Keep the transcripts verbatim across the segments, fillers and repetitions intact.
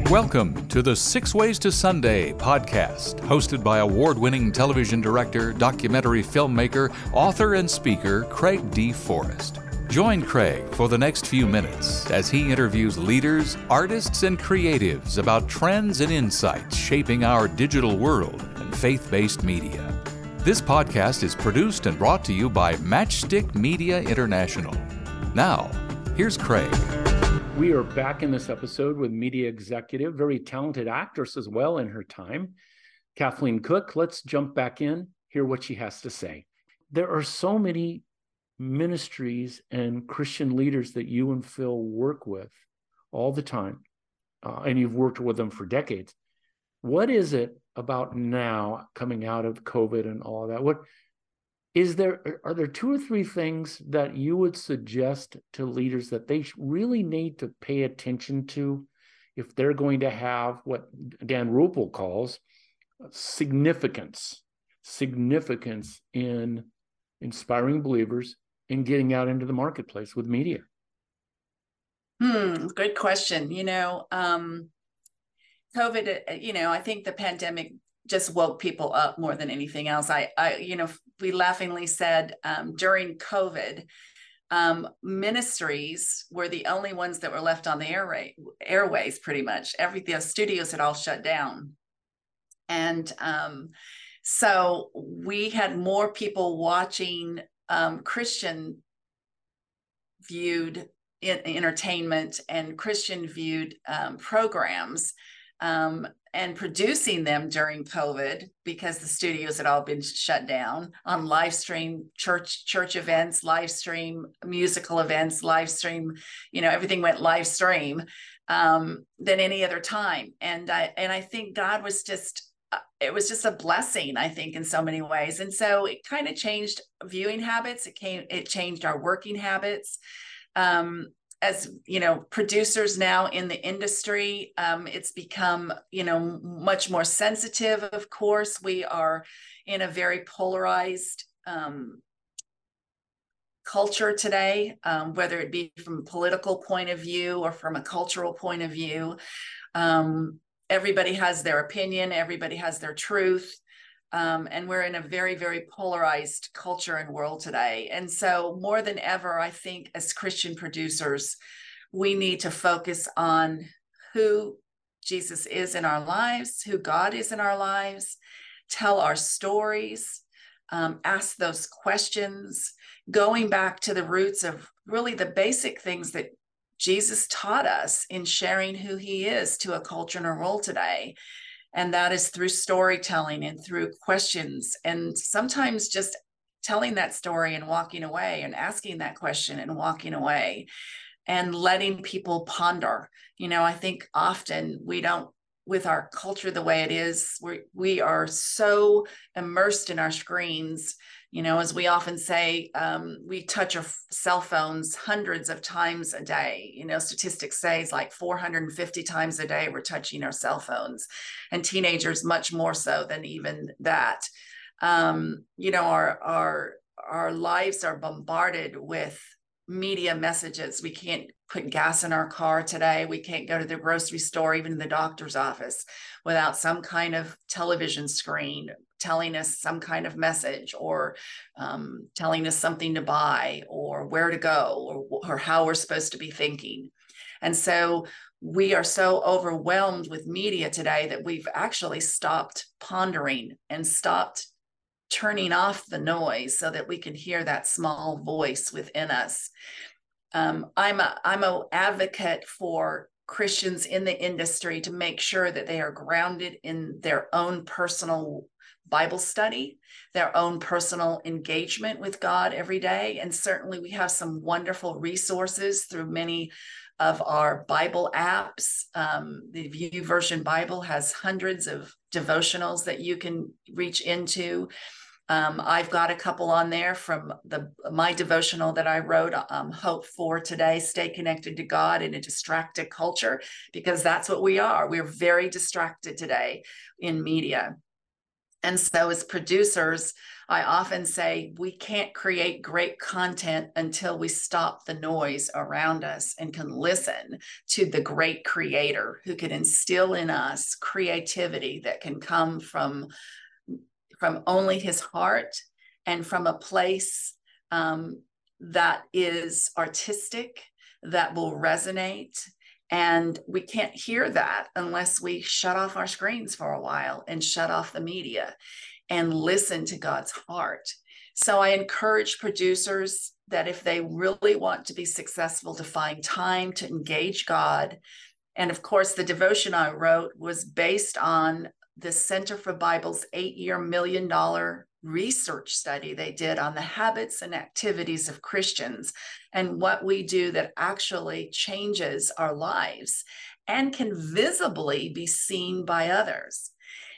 Welcome to the Six Ways to Sunday podcast, hosted by award-winning television director, documentary filmmaker, author, and speaker Craig D. Forrest. Join Craig for the next few minutes as he interviews leaders, artists, and creatives about trends and insights shaping our digital world and faith-based media. This podcast is produced and brought to you by Matchstick Media International. Now, here's Craig. We are back in this episode with media executive, very talented actress as well in her time, Kathleen Cook. Let's jump back in, hear what she has to say. There are so many ministries and Christian leaders that you and Phil work with all the time, uh, and you've worked with them for decades. What is it about now, coming out of COVID and all of that? What is there? Are there two or three things that you would suggest to leaders that they really need to pay attention to if they're going to have what Dan Rupel calls significance, significance in inspiring believers and getting out into the marketplace with media? Hmm, good question. You know, um, COVID, you know, I think the pandemic just woke people up more than anything else. I, I you know, we laughingly said um, during COVID, um, ministries were the only ones that were left on the airway, airways, pretty much. Every, the studios had all shut down. And um, so we had more people watching um, Christian viewed in, entertainment and Christian viewed um, programs um, and producing them during COVID, because the studios had all been shut down, on live stream church church events, live stream musical events, live stream, you know, everything went live stream um, than any other time. And I and I think God was just, it was just a blessing, I think, in so many ways. And so it kind of changed viewing habits. It came, it changed our working habits. Um, as you know, producers now in the industry, um, it's become, you know, much more sensitive. Of course, we are in a very polarized um, culture today, um, whether it be from a political point of view or from a cultural point of view. Um, everybody has their opinion, everybody has their truth. Um, and we're in a very, very polarized culture and world today. And so more than ever, I think as Christian producers, we need to focus on who Jesus is in our lives, who God is in our lives, tell our stories, um, ask those questions, going back to the roots of really the basic things that Jesus taught us in sharing who he is to a culture and a world today. And that is through storytelling and through questions, and sometimes just telling that story and walking away, and asking that question and walking away, and letting people ponder. You know, I think often we don't, with our culture the way it is, we we are so immersed in our screens. You know, as we often say, um, we touch our cell phones hundreds of times a day. You know, statistics say it's like four hundred fifty times a day we're touching our cell phones, and teenagers much more so than even that. Um, you know, our our our lives are bombarded with media messages. We can't put gas in our car today. We can't go to the grocery store, even the doctor's office, without some kind of television screen telling us some kind of message, or um, telling us something to buy, or where to go, or, or how we're supposed to be thinking. And so we are so overwhelmed with media today that we've actually stopped pondering and stopped turning off the noise so that we can hear that small voice within us. Um, I'm a, I'm an advocate for Christians in the industry to make sure that they are grounded in their own personal Bible study, their own personal engagement with God every day. And certainly we have some wonderful resources through many of our Bible apps. Um, the YouVersion Bible has hundreds of devotionals that you can reach into. Um, I've got a couple on there from the my devotional that I wrote, um, Hope for Today, Stay Connected to God in a Distracted Culture, because that's what we are. We're very distracted today in media. And so as producers, I often say we can't create great content until we stop the noise around us and can listen to the great creator who can instill in us creativity that can come from, from only his heart and from a place um, that is artistic, that will resonate. And we can't hear that unless we shut off our screens for a while and shut off the media and listen to God's heart. So I encourage producers that if they really want to be successful, to find time to engage God. And of course, the devotion I wrote was based on the Center for Bible's eight-year million dollar research study they did on the habits and activities of Christians and what we do that actually changes our lives and can visibly be seen by others.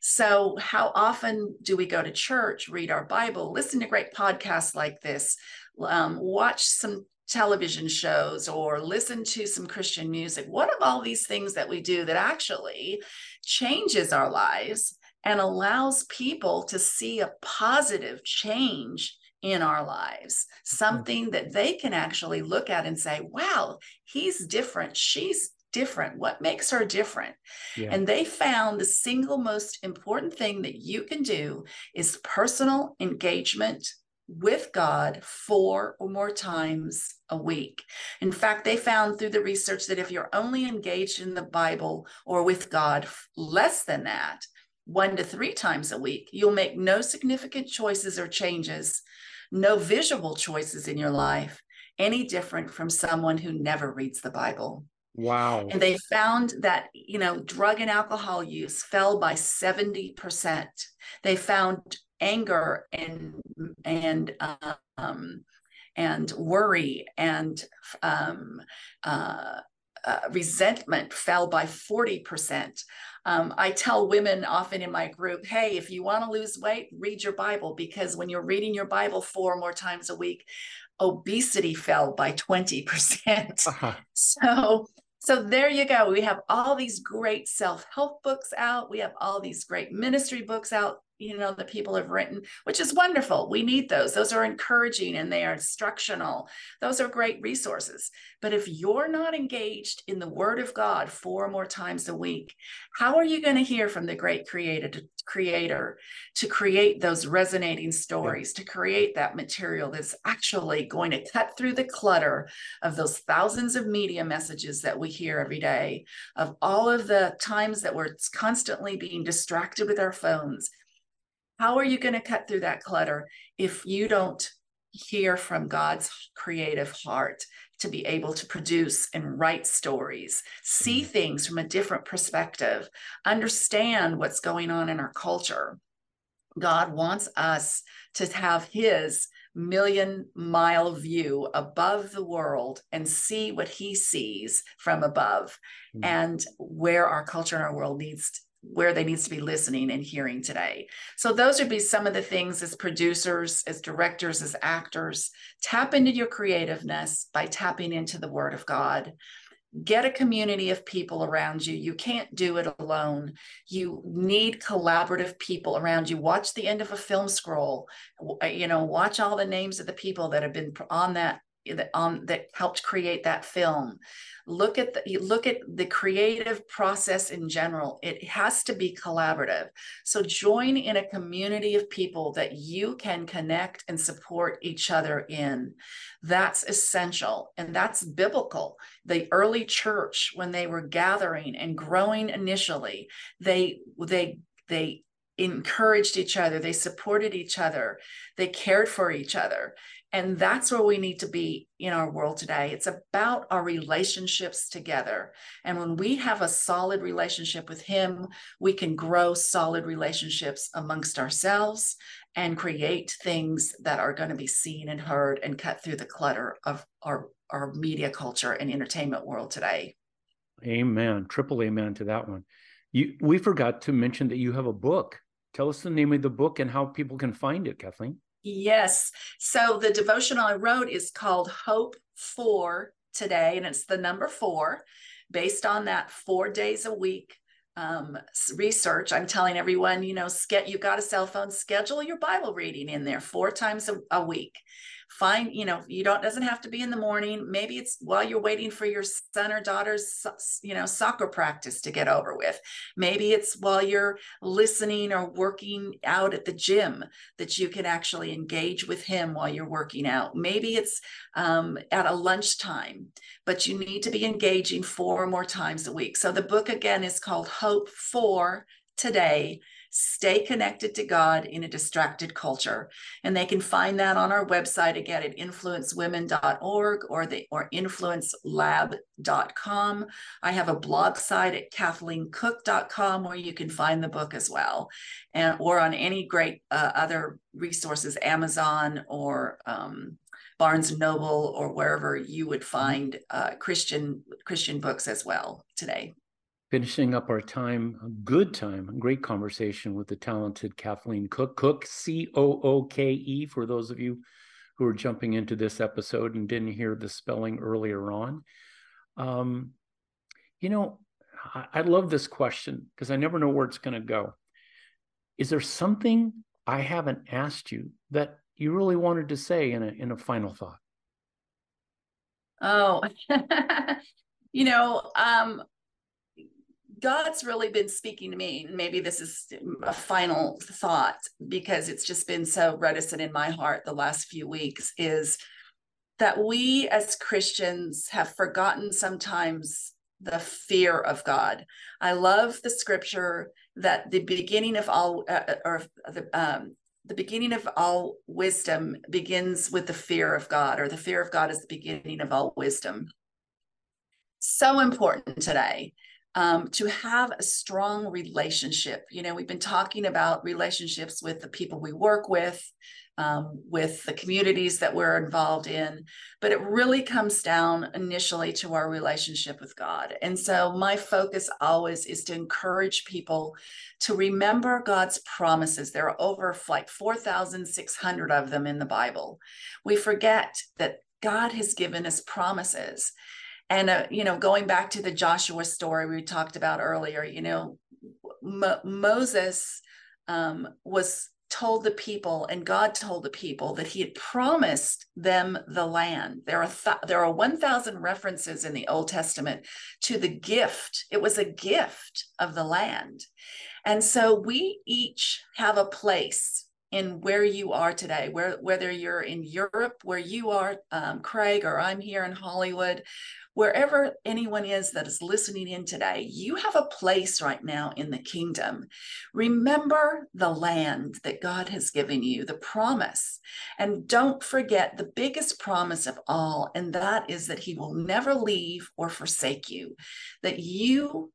So how often do we go to church, read our Bible, listen to great podcasts like this, um, watch some television shows, or listen to some Christian music? What of all these things that we do that actually changes our lives and allows people to see a positive change in our lives, something that they can actually look at and say, wow, he's different, she's different. What makes her different? Yeah. And they found the single most important thing that you can do is personal engagement with God four or more times a week. In fact, they found through the research that if you're only engaged in the Bible or with God less than that, one to three times a week, you'll make no significant choices or changes, no visual choices in your life, any different from someone who never reads the Bible. Wow. And they found that, you know, drug and alcohol use fell by seventy percent. They found anger and, and, um, and worry and, um, uh, uh, resentment fell by forty percent. Um, I tell women often in my group, hey, if you want to lose weight, read your Bible, because when you're reading your Bible four or more times a week, obesity fell by twenty percent. Uh-huh. So, so there you go. We have all these great self-help books out. We have all these great ministry books out, you know, that people have written, which is wonderful. We need those. Those are encouraging and they are instructional. Those are great resources. But if you're not engaged in the Word of God four or more times a week, how are you going to hear from the great creator to, creator to create those resonating stories, yeah. to create that material that's actually going to cut through the clutter of those thousands of media messages that we hear every day, of all of the times that we're constantly being distracted with our phones? How are you going to cut through that clutter if you don't hear from God's creative heart to be able to produce and write stories, see things from a different perspective, understand what's going on in our culture? God wants us to have his million mile view above the world and see what he sees from above, mm-hmm. and where our culture and our world needs to, where they needs to be listening and hearing today. So those would be some of the things as producers, as directors, as actors. Tap into your creativeness by tapping into the Word of God. Get a community of people around you. You can't do it alone. You need collaborative people around you. Watch the end of a film scroll. You know, watch all the names of the people that have been on that that um that helped create that film. Look at the look at the creative process in general. It has to be collaborative. So join in a community of people that you can connect and support each other in. That's essential, and that's biblical. The early church, when they were gathering and growing initially, they they they encouraged each other, they supported each other, they cared for each other. And that's where we need to be in our world today. It's about our relationships together. And when we have a solid relationship with him, we can grow solid relationships amongst ourselves and create things that are going to be seen and heard and cut through the clutter of our, our media culture and entertainment world today. Amen. Triple amen to that one. You, we forgot to mention that you have a book. Tell us the name of the book and how people can find it, Kathleen. Yes. So the devotional I wrote is called Hope for Today, and it's the number four, based on that four days a week um, research. I'm telling everyone, you know, get, you've got a cell phone, schedule your Bible reading in there four times a, a week. Find, you know, you don't, doesn't have to be in the morning. Maybe it's while you're waiting for your son or daughter's, you know, soccer practice to get over with. Maybe it's while you're listening or working out at the gym that you can actually engage with him while you're working out. Maybe it's um, at a lunchtime, but you need to be engaging four or more times a week. So the book again is called Hope for Today. Stay connected to God in a distracted culture. And they can find that on our website again at influence women dot org or the or influence lab dot com. I have a blog site at kathleen cook dot com where you can find the book as well. And or on any great uh, other resources, Amazon or um, Barnes and Noble or wherever you would find uh, Christian Christian books as well today. Finishing up our time, a good time, a great conversation with the talented Kathleen Cook. Cook, C O O K E, for those of you who are jumping into this episode and didn't hear the spelling earlier on. Um, you know, I, I love this question because I never know where it's going to go. Is there something I haven't asked you that you really wanted to say in a in a final thought? Oh, you know, um, God's really been speaking to me. Maybe this is a final thought because it's just been so reticent in my heart the last few weeks, is that we as Christians have forgotten sometimes the fear of God. I love the scripture that the beginning of all, uh, or the, um, the beginning of all wisdom begins with the fear of God, or the fear of God is the beginning of all wisdom. So important today. Um, to have a strong relationship. You know, we've been talking about relationships with the people we work with, um, with the communities that we're involved in, but it really comes down initially to our relationship with God. And so my focus always is to encourage people to remember God's promises. There are over like four thousand six hundred of them in the Bible. We forget that God has given us promises. And, uh, you know, going back to the Joshua story we talked about earlier, you know, Mo- Moses um, was told the people, and God told the people that he had promised them the land. There are th- there are one thousand references in the Old Testament to the gift. It was a gift of the land. And so we each have a place in where you are today, where, whether you're in Europe, where you are, um, Craig, or I'm here in Hollywood. Wherever anyone is that is listening in today, you have a place right now in the kingdom. Remember the land that God has given you, the promise. And don't forget the biggest promise of all, and that is that he will never leave or forsake you. That you,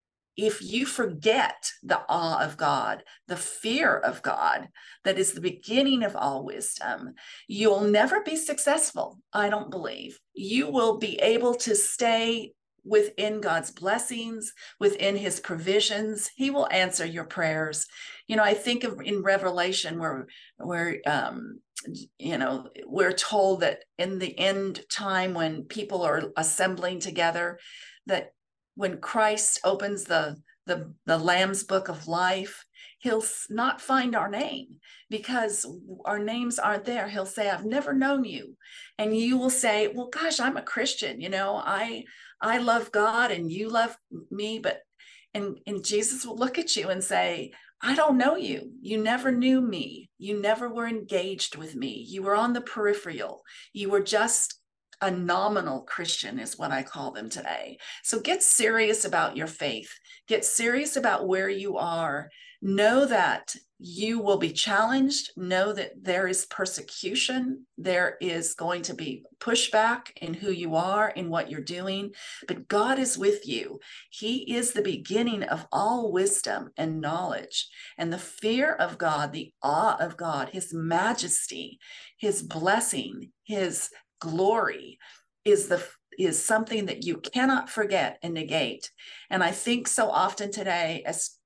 if you forget the awe of God, the fear of God, that is the beginning of all wisdom, you'll never be successful, I don't believe. You will be able to stay within God's blessings, within his provisions. He will answer your prayers. You know, I think of in Revelation where, where um, you know, we're told that in the end time when people are assembling together, that when Christ opens the, the, the Lamb's book of life, he'll not find our name because our names aren't there. He'll say, I've never known you. And you will say, well, gosh, I'm a Christian. You know, I, I love God and you love me. But, and, and Jesus will look at you and say, I don't know you. You never knew me. You never were engaged with me. You were on the peripheral. You were just a nominal Christian is what I call them today. So get serious about your faith. Get serious about where you are. Know that you will be challenged. Know that there is persecution. There is going to be pushback in who you are, in what you're doing. But God is with you. He is the beginning of all wisdom and knowledge. And the fear of God, the awe of God, his majesty, his blessing, his glory is the is something that you cannot forget and negate. And I think so often today as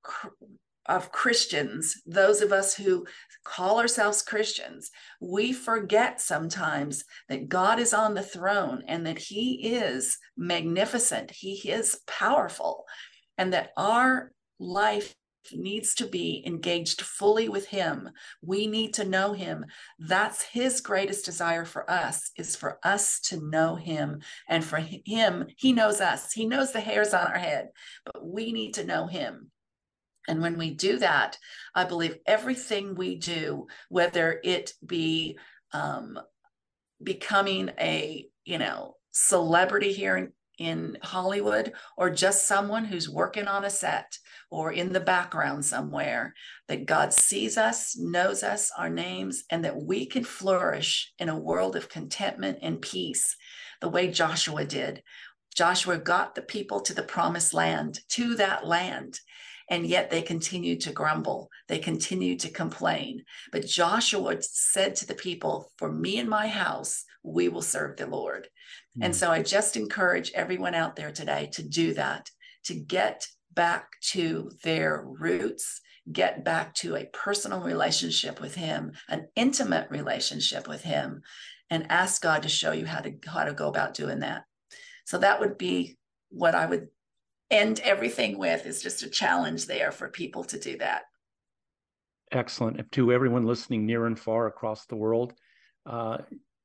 of Christians, those of us who call ourselves Christians, we forget sometimes that God is on the throne and that he is magnificent, he is powerful, and that our life needs to be engaged fully with him. We need to know him. That's his greatest desire for us, is for us to know him. And for him, he knows us. He knows the hairs on our head, but we need to know him. And when we do that, I believe everything we do, whether it be um, becoming a, you know, celebrity here in, in Hollywood, or just someone who's working on a set or in the background somewhere, that God sees us, knows us, our names, and that we can flourish in a world of contentment and peace, the way Joshua did. Joshua got the people to the promised land, to that land, and yet they continued to grumble. They continued to complain. But Joshua said to the people, for me and my house, we will serve the Lord. Mm. And so I just encourage everyone out there today to do that, to get back to their roots, get back to a personal relationship with him, an intimate relationship with him, and ask God to show you how to, how to go about doing that. So that would be what I would end everything with, is just a challenge there for people to do that. Excellent. To everyone listening near and far across the world, uh,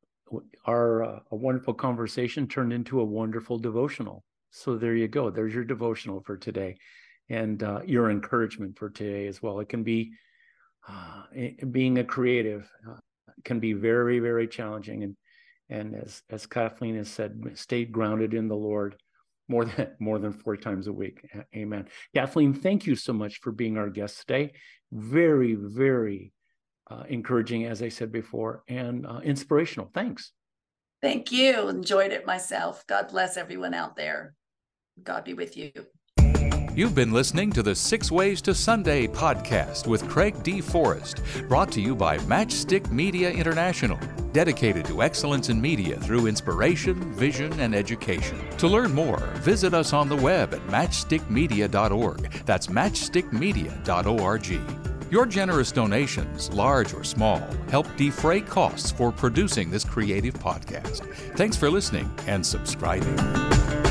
our uh, a wonderful conversation turned into a wonderful devotional. So there you go. There's your devotional for today, and uh, your encouragement for today as well. It can be, uh, being a creative uh, can be very, very challenging. And and as as Kathleen has said, stay grounded in the Lord more than more than four times a week. Amen. Kathleen, thank you so much for being our guest today. Very, very uh, encouraging, as I said before, and uh, inspirational. Thanks. Thank you. Enjoyed it myself. God bless everyone out there. God be with you. You've been listening to the Six Ways to Sunday podcast with Craig D. Forrest, brought to you by Matchstick Media International, dedicated to excellence in media through inspiration, vision, and education. To learn more, visit us on the web at matchstick media dot org. That's matchstick media dot org. Your generous donations, large or small, help defray costs for producing this creative podcast. Thanks for listening and subscribing.